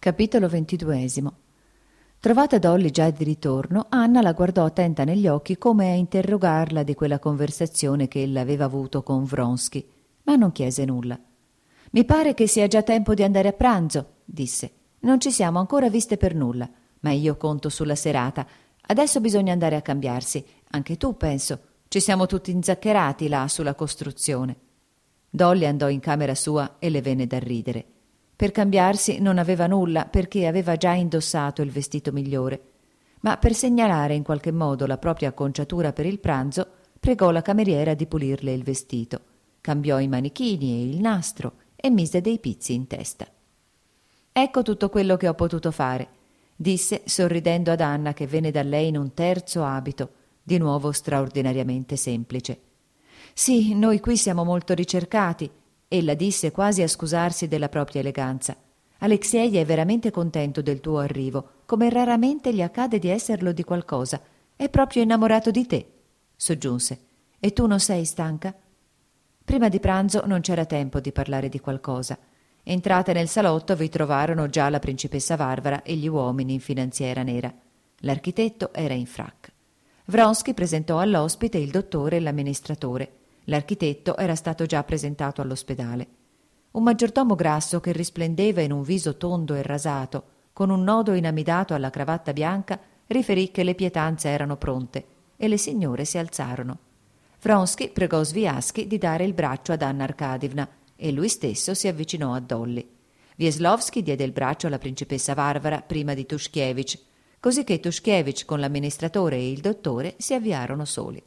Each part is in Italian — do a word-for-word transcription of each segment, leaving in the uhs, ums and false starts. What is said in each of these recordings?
Capitolo ventiduesimo. Trovata Dolly già di ritorno, Anna la guardò attenta negli occhi come a interrogarla di quella conversazione che ella aveva avuto con Vronsky, ma non chiese nulla. «Mi pare che sia già tempo di andare a pranzo», disse. «Non ci siamo ancora viste per nulla, ma io conto sulla serata. Adesso bisogna andare a cambiarsi. Anche tu, penso. Ci siamo tutti inzaccherati là sulla costruzione». Dolly andò in camera sua e le venne da ridere. Per cambiarsi non aveva nulla perché aveva già indossato il vestito migliore, ma per segnalare in qualche modo la propria acconciatura per il pranzo pregò la cameriera di pulirle il vestito, cambiò i manichini e il nastro e mise dei pizzi in testa. «Ecco tutto quello che ho potuto fare», disse sorridendo ad Anna che venne da lei in un terzo abito, di nuovo straordinariamente semplice. «Sì, noi qui siamo molto ricercati», ella disse quasi a scusarsi della propria eleganza. «Alexei è veramente contento del tuo arrivo, come raramente gli accade di esserlo di qualcosa. È proprio innamorato di te», soggiunse. «E tu non sei stanca?» Prima di pranzo non c'era tempo di parlare di qualcosa. Entrate nel salotto vi trovarono già la principessa Varvara e gli uomini in finanziera nera. L'architetto era in frac. Vronsky presentò all'ospite il dottore e l'amministratore. L'architetto era stato già presentato all'ospedale. Un maggiordomo grasso che risplendeva in un viso tondo e rasato, con un nodo inamidato alla cravatta bianca, riferì che le pietanze erano pronte e le signore si alzarono. Vronsky pregò Sviasky di dare il braccio ad Anna Arkadivna e lui stesso si avvicinò a Dolly. Wiesłowski diede il braccio alla principessa Varvara prima di Tushkevich, cosicché Tushkevich con l'amministratore e il dottore si avviarono soli.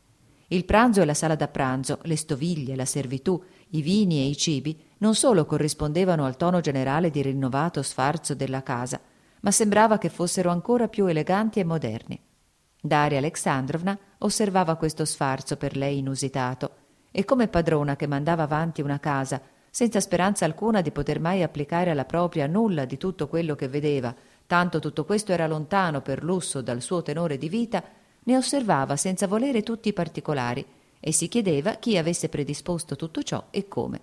Il pranzo e la sala da pranzo, le stoviglie, la servitù, i vini e i cibi non solo corrispondevano al tono generale di rinnovato sfarzo della casa, ma sembrava che fossero ancora più eleganti e moderni. Daria Alexandrovna osservava questo sfarzo per lei inusitato e come padrona che mandava avanti una casa senza speranza alcuna di poter mai applicare alla propria nulla di tutto quello che vedeva, tanto tutto questo era lontano per lusso dal suo tenore di vita, ne osservava senza volere tutti i particolari e si chiedeva chi avesse predisposto tutto ciò e come.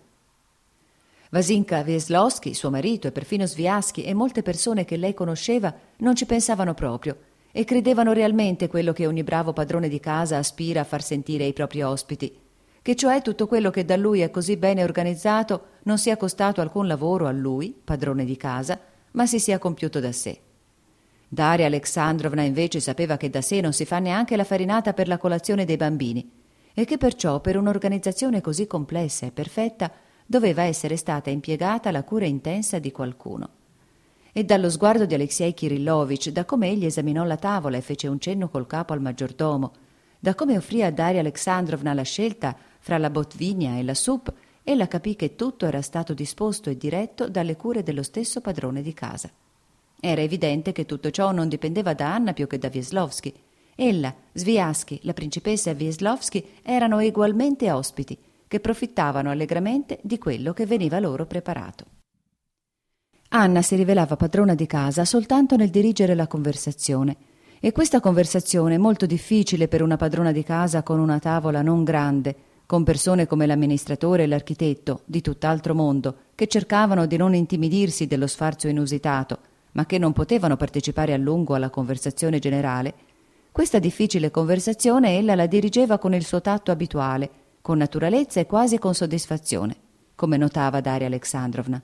Vasinka Wiesłowski, suo marito, e perfino Sviasky e molte persone che lei conosceva non ci pensavano proprio e credevano realmente quello che ogni bravo padrone di casa aspira a far sentire ai propri ospiti, che cioè tutto quello che da lui è così bene organizzato non sia costato alcun lavoro a lui, padrone di casa, ma si sia compiuto da sé. Daria Alexandrovna invece sapeva che da sé non si fa neanche la farinata per la colazione dei bambini e che perciò per un'organizzazione così complessa e perfetta doveva essere stata impiegata la cura intensa di qualcuno. E dallo sguardo di Alexei Kirillovich, da come egli esaminò la tavola e fece un cenno col capo al maggiordomo, da come offrì a Daria Alexandrovna la scelta fra la botvinia e la soup, ella capì che tutto era stato disposto e diretto dalle cure dello stesso padrone di casa. Era evidente che tutto ciò non dipendeva da Anna più che da Wiesłowski. Ella, Sviasky, la principessa e Wiesłowski erano egualmente ospiti, che profittavano allegramente di quello che veniva loro preparato. Anna si rivelava padrona di casa soltanto nel dirigere la conversazione, e questa conversazione, molto difficile per una padrona di casa con una tavola non grande, con persone come l'amministratore e l'architetto, di tutt'altro mondo, che cercavano di non intimidirsi dello sfarzo inusitato, ma che non potevano partecipare a lungo alla conversazione generale, questa difficile conversazione ella la dirigeva con il suo tatto abituale, con naturalezza e quasi con soddisfazione, come notava Daria Alexandrovna.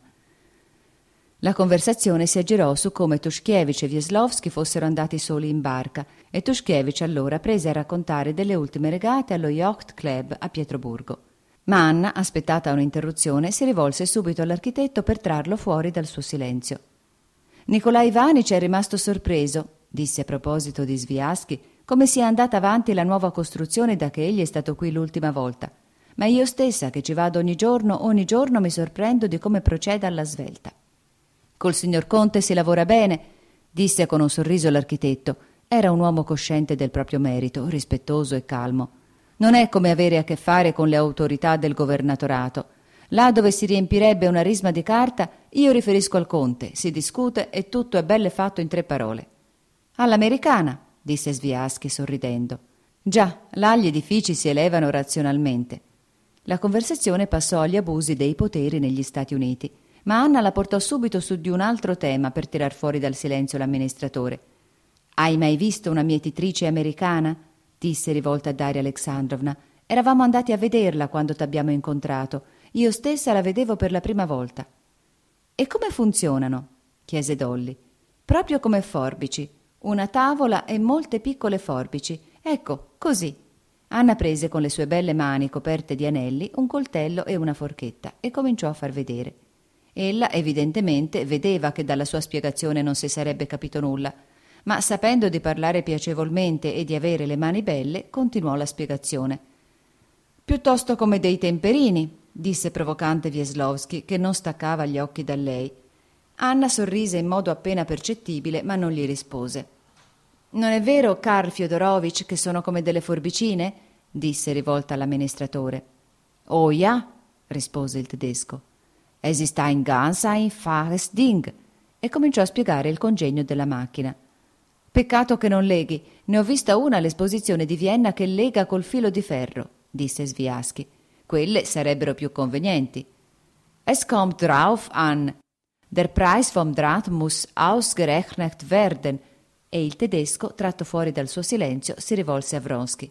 La conversazione si aggirò su come Tushkevich e Wiesłowski fossero andati soli in barca e Tushkevich allora prese a raccontare delle ultime regate allo Yacht Club a Pietroburgo. Ma Anna, aspettata un'interruzione, si rivolse subito all'architetto per trarlo fuori dal suo silenzio. Nikolai Ivanich è rimasto sorpreso, disse a proposito di Sviasky, come sia andata avanti la nuova costruzione da che egli è stato qui l'ultima volta. Ma io stessa, che ci vado ogni giorno, ogni giorno mi sorprendo di come proceda alla svelta. Col signor Conte si lavora bene, disse con un sorriso l'architetto. Era un uomo cosciente del proprio merito, rispettoso e calmo. Non è come avere a che fare con le autorità del governatorato. Là dove si riempirebbe una risma di carta, io riferisco al conte, si discute e tutto è belle fatto in tre parole. All'americana, disse Sviasky sorridendo. Già, là gli edifici si elevano razionalmente. La conversazione passò agli abusi dei poteri negli Stati Uniti, ma Anna la portò subito su di un altro tema per tirar fuori dal silenzio l'amministratore. «Hai mai visto una mietitrice americana?» disse rivolta a Daria Alexandrovna. «Eravamo andati a vederla quando t'abbiamo incontrato. Io stessa la vedevo per la prima volta». «E come funzionano?» chiese Dolly. «Proprio come forbici. Una tavola e molte piccole forbici. Ecco, così». Anna prese con le sue belle mani coperte di anelli un coltello e una forchetta e cominciò a far vedere. Ella evidentemente vedeva che dalla sua spiegazione non si sarebbe capito nulla, ma sapendo di parlare piacevolmente e di avere le mani belle, continuò la spiegazione. «Piuttosto come dei temperini», disse provocante Wieslowski, che non staccava gli occhi da lei. Anna sorrise in modo appena percettibile, ma non gli rispose. «Non è vero, Karl Fyodorovich, che sono come delle forbicine?» disse rivolta all'amministratore. «Oh ja», rispose il tedesco. «Es ist ein ganz einfaches Ding», e cominciò a spiegare il congegno della macchina. «Peccato che non leghi. Ne ho vista una all'esposizione di Vienna che lega col filo di ferro», disse Sviaschi. «Quelle sarebbero più convenienti». «Es kommt drauf an. Der Preis vom Draht muss ausgerechnet werden», e il tedesco, tratto fuori dal suo silenzio, si rivolse a Vronsky.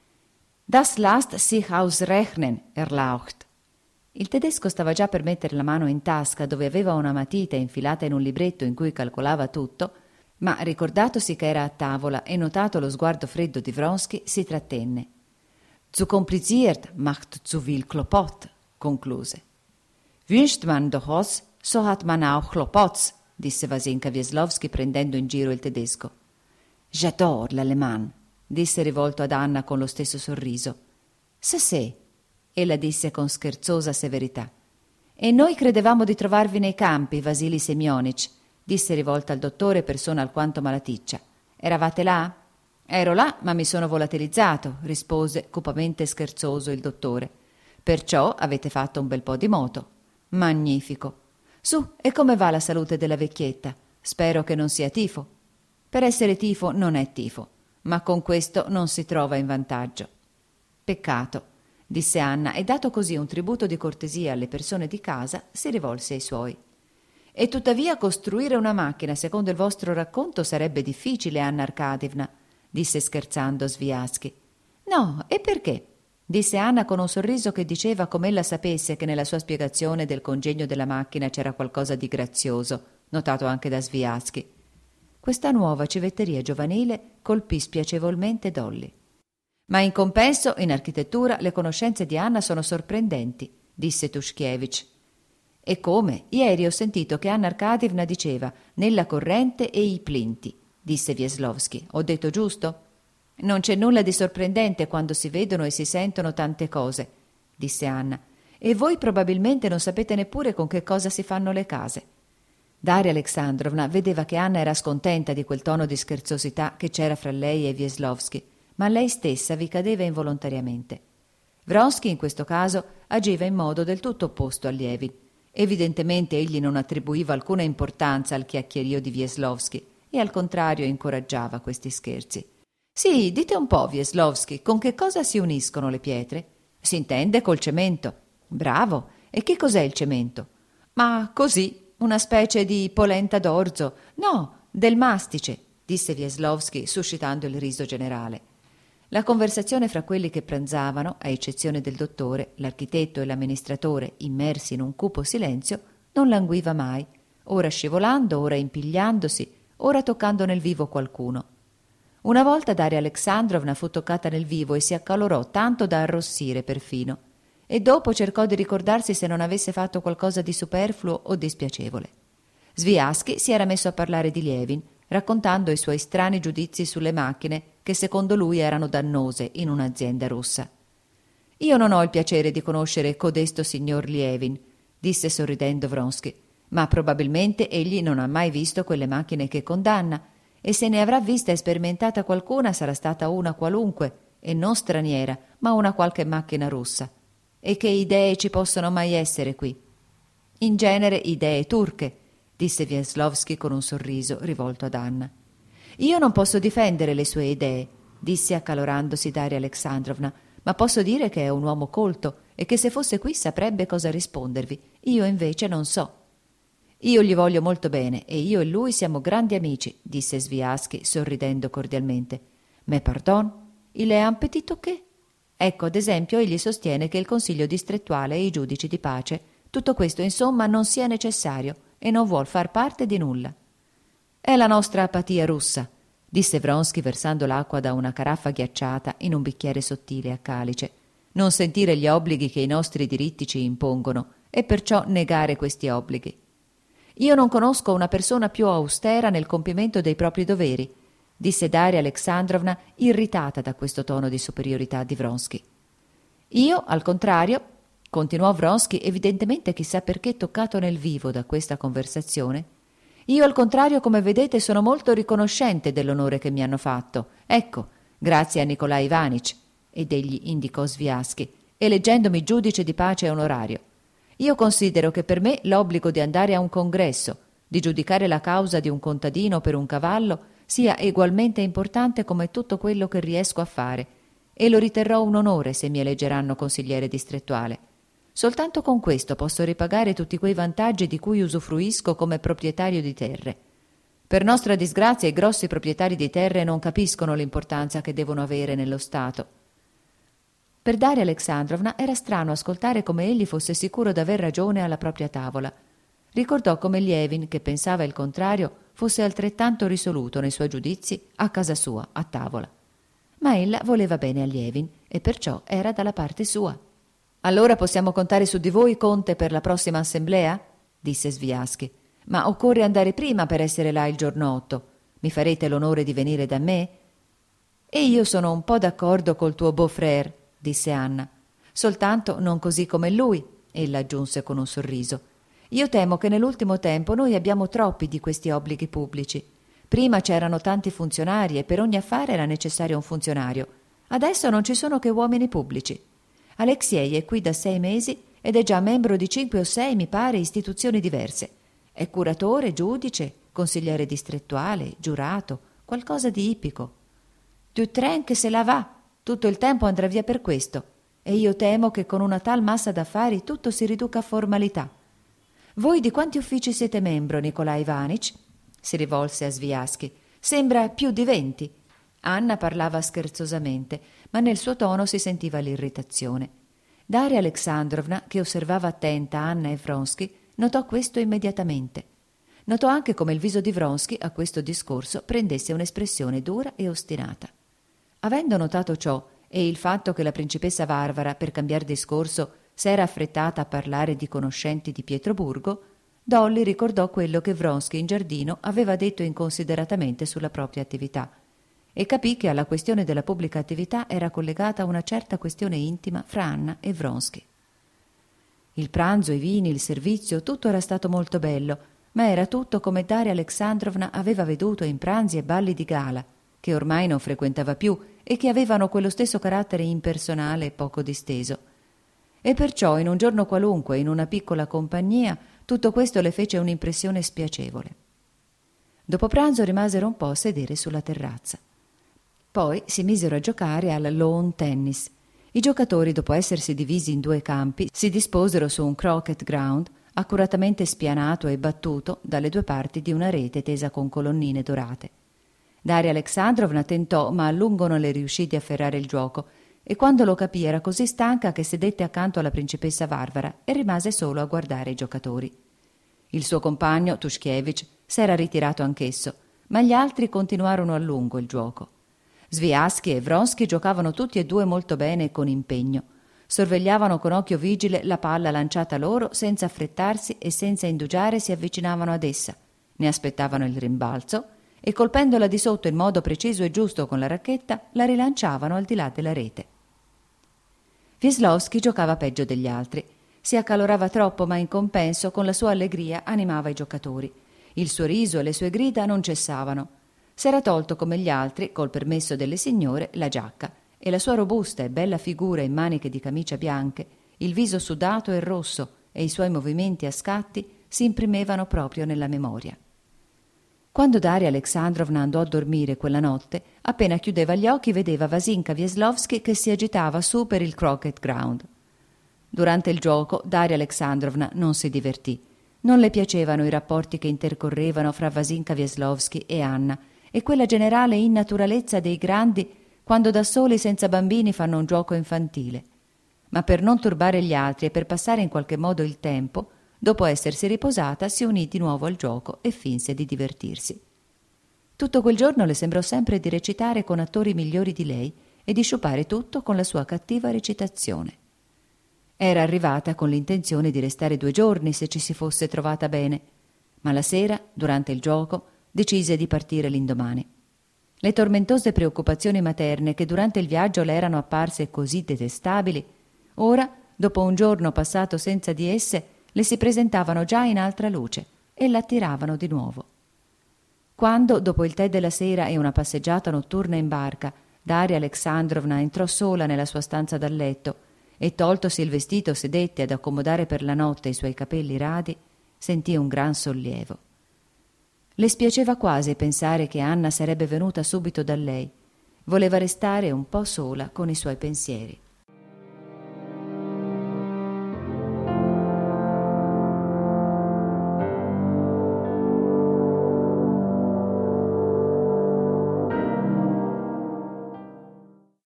«Das lasst sich ausrechnen, erlaucht». Il tedesco stava già per mettere la mano in tasca dove aveva una matita infilata in un libretto in cui calcolava tutto, ma ricordatosi che era a tavola e notato lo sguardo freddo di Vronsky, si trattenne. «Zu kompliziert macht zu viel Klopot», concluse. «Wünscht man doch was, so hat man auch Klopots», disse Vasinka Wieslowski prendendo in giro il tedesco. «J'adore l'allemand», disse rivolto ad Anna con lo stesso sorriso. «Ça c'est», ella disse con scherzosa severità. «E noi credevamo di trovarvi nei campi, Vasili Semyonich», disse rivolta al dottore, persona alquanto malaticcia. «Eravate là?» «Ero là, ma mi sono volatilizzato», rispose cupamente scherzoso il dottore. «Perciò avete fatto un bel po' di moto». «Magnifico. Su, e come va la salute della vecchietta? Spero che non sia tifo». «Per essere tifo non è tifo, ma con questo non si trova in vantaggio». «Peccato», disse Anna, e dato così un tributo di cortesia alle persone di casa, si rivolse ai suoi. «E tuttavia costruire una macchina, secondo il vostro racconto, sarebbe difficile, Anna Arkadievna», disse scherzando Sviaschi. «No, e perché?» disse Anna con un sorriso che diceva com'ella sapesse che nella sua spiegazione del congegno della macchina c'era qualcosa di grazioso, notato anche da Sviaschi. Questa nuova civetteria giovanile colpì spiacevolmente Dolly. «Ma in compenso, in architettura, le conoscenze di Anna sono sorprendenti», disse Tushkiewicz. «E come? Ieri ho sentito che Anna Arkadievna diceva nella corrente e i plinti», disse Wieslowski. «Ho detto giusto?» «Non c'è nulla di sorprendente quando si vedono e si sentono tante cose», disse Anna. «E voi probabilmente non sapete neppure con che cosa si fanno le case». Daria Alexandrovna vedeva che Anna era scontenta di quel tono di scherzosità che c'era fra lei e Wieslowski, ma lei stessa vi cadeva involontariamente. Vronsky in questo caso agiva in modo del tutto opposto a Lievin. Evidentemente egli non attribuiva alcuna importanza al chiacchierio di Wieslowski e al contrario incoraggiava questi scherzi. «Sì, dite un po', Wieslowski, con che cosa si uniscono le pietre?» «Si intende col cemento». «Bravo! E che cos'è il cemento?» «Ma così, una specie di polenta d'orzo. No, del mastice», disse Wieslowski, suscitando il riso generale. La conversazione fra quelli che pranzavano, a eccezione del dottore, l'architetto e l'amministratore, immersi in un cupo silenzio, non languiva mai, ora scivolando, ora impigliandosi, ora toccando nel vivo qualcuno. Una volta Daria Alexandrovna fu toccata nel vivo e si accalorò tanto da arrossire perfino, e dopo cercò di ricordarsi se non avesse fatto qualcosa di superfluo o dispiacevole. Sviaschi si era messo a parlare di Lievin, raccontando i suoi strani giudizi sulle macchine che secondo lui erano dannose in un'azienda russa. «Io non ho il piacere di conoscere codesto signor Lievin», disse sorridendo Vronsky, «ma probabilmente egli non ha mai visto quelle macchine che condanna, e se ne avrà vista e sperimentata qualcuna sarà stata una qualunque, e non straniera, ma una qualche macchina russa. E che idee ci possono mai essere qui?» «In genere idee turche», disse Wieslowski con un sorriso rivolto ad Anna. «Io non posso difendere le sue idee», disse accalorandosi Daria Alexandrovna, «ma posso dire che è un uomo colto e che se fosse qui saprebbe cosa rispondervi. Io invece non so». Io gli voglio molto bene e io e lui siamo grandi amici, disse Sviaschi sorridendo cordialmente. Mais pardon, il est un petit toqué. Ecco, ad esempio, egli sostiene che il Consiglio distrettuale e i giudici di pace, tutto questo insomma non sia necessario e non vuol far parte di nulla. È la nostra apatia russa, disse Vronsky versando l'acqua da una caraffa ghiacciata in un bicchiere sottile a calice. Non sentire gli obblighi che i nostri diritti ci impongono e perciò negare questi obblighi. Io non conosco una persona più austera nel compimento dei propri doveri, disse Daria Alexandrovna, irritata da questo tono di superiorità di Vronsky. Io, al contrario, continuò Vronsky, evidentemente chissà perché toccato nel vivo da questa conversazione, io al contrario, come vedete, sono molto riconoscente dell'onore che mi hanno fatto. Ecco, grazie a Nikolai Ivanich, ed egli indicò Sviaschi, eleggendomi giudice di pace onorario. Io considero che per me l'obbligo di andare a un congresso, di giudicare la causa di un contadino per un cavallo, sia egualmente importante come tutto quello che riesco a fare, e lo riterrò un onore se mi eleggeranno consigliere distrettuale. Soltanto con questo posso ripagare tutti quei vantaggi di cui usufruisco come proprietario di terre. Per nostra disgrazia i grossi proprietari di terre non capiscono l'importanza che devono avere nello Stato. Per Daria Alexandrovna era strano ascoltare come egli fosse sicuro d'aver ragione alla propria tavola. Ricordò come Lievin, che pensava il contrario, fosse altrettanto risoluto nei suoi giudizi a casa sua, a tavola. Ma ella voleva bene a Lievin e perciò era dalla parte sua. «Allora possiamo contare su di voi, conte, per la prossima assemblea?» disse Sviaschi. «Ma occorre andare prima per essere là il giorno otto. Mi farete l'onore di venire da me?» «E io sono un po' d'accordo col tuo beau-frère», disse Anna. «Soltanto non così come lui», ella aggiunse con un sorriso. «Io temo che nell'ultimo tempo noi abbiamo troppi di questi obblighi pubblici. Prima c'erano tanti funzionari e per ogni affare era necessario un funzionario. Adesso non ci sono che uomini pubblici. Alexiei è qui da sei mesi ed è già membro di cinque o sei, mi pare, istituzioni diverse. È curatore, giudice, consigliere distrettuale, giurato, qualcosa di ippico. Dutren che se la va, tutto il tempo andrà via per questo, e io temo che con una tal massa d'affari tutto si riduca a formalità. Voi di quanti uffici siete membro, Nikolai Ivanich?» si rivolse a Sviaschi. «Sembra più di venti». Anna parlava scherzosamente, ma nel suo tono si sentiva l'irritazione. Daria Alexandrovna, che osservava attenta Anna e Vronsky, notò questo immediatamente. Notò anche come il viso di Vronsky a questo discorso prendesse un'espressione dura e ostinata. Avendo notato ciò e il fatto che la principessa Varvara, per cambiar discorso, s'era affrettata a parlare di conoscenti di Pietroburgo, Dolly ricordò quello che Vronsky in giardino aveva detto inconsideratamente sulla propria attività e capì che alla questione della pubblica attività era collegata una certa questione intima fra Anna e Vronsky. Il pranzo, i vini, il servizio, tutto era stato molto bello, ma era tutto come Daria Alexandrovna aveva veduto in pranzi e balli di gala, che ormai non frequentava più e che avevano quello stesso carattere impersonale e poco disteso. E perciò in un giorno qualunque, in una piccola compagnia, tutto questo le fece un'impressione spiacevole. Dopo pranzo rimasero un po' a sedere sulla terrazza. Poi si misero a giocare al lawn tennis. I giocatori, dopo essersi divisi in due campi, si disposero su un croquet ground accuratamente spianato e battuto dalle due parti di una rete tesa con colonnine dorate. Daria Alexandrovna tentò, ma a lungo non le riuscì di afferrare il giuoco, e quando lo capì era così stanca che sedette accanto alla principessa Varvara e rimase solo a guardare i giocatori. Il suo compagno, Tushkevich, s'era ritirato anch'esso, ma gli altri continuarono a lungo il giuoco. Sviaschi e Vronsky giocavano tutti e due molto bene e con impegno. Sorvegliavano con occhio vigile la palla lanciata loro, senza affrettarsi e senza indugiare si avvicinavano ad essa, ne aspettavano il rimbalzo e colpendola di sotto in modo preciso e giusto con la racchetta la rilanciavano al di là della rete. Wieslowski giocava peggio degli altri. Si accalorava troppo, ma in compenso con la sua allegria animava i giocatori. Il suo riso e le sue grida non cessavano. S'era tolto come gli altri, col permesso delle signore, la giacca e la sua robusta e bella figura in maniche di camicia bianche, il viso sudato e rosso e i suoi movimenti a scatti si imprimevano proprio nella memoria. Quando Daria Alexandrovna andò a dormire quella notte, appena chiudeva gli occhi vedeva Vasinka Wieslowski che si agitava su per il croquet ground. Durante il gioco Daria Alexandrovna non si divertì. Non le piacevano i rapporti che intercorrevano fra Vasinka Wieslowski e Anna e quella generale innaturalezza dei grandi quando da soli senza bambini fanno un gioco infantile. Ma per non turbare gli altri e per passare in qualche modo il tempo, dopo essersi riposata, si unì di nuovo al gioco e finse di divertirsi. Tutto quel giorno le sembrò sempre di recitare con attori migliori di lei e di sciupare tutto con la sua cattiva recitazione. Era arrivata con l'intenzione di restare due giorni se ci si fosse trovata bene, ma la sera, durante il gioco, decise di partire l'indomani. Le tormentose preoccupazioni materne che durante il viaggio le erano apparse così detestabili, ora, dopo un giorno passato senza di esse, le si presentavano già in altra luce e l'attiravano di nuovo. Quando, dopo il tè della sera e una passeggiata notturna in barca, Daria Alexandrovna entrò sola nella sua stanza da letto e, toltosi il vestito, sedette ad accomodare per la notte i suoi capelli radi, sentì un gran sollievo. Le spiaceva quasi pensare che Anna sarebbe venuta subito da lei. Voleva restare un po' sola con i suoi pensieri.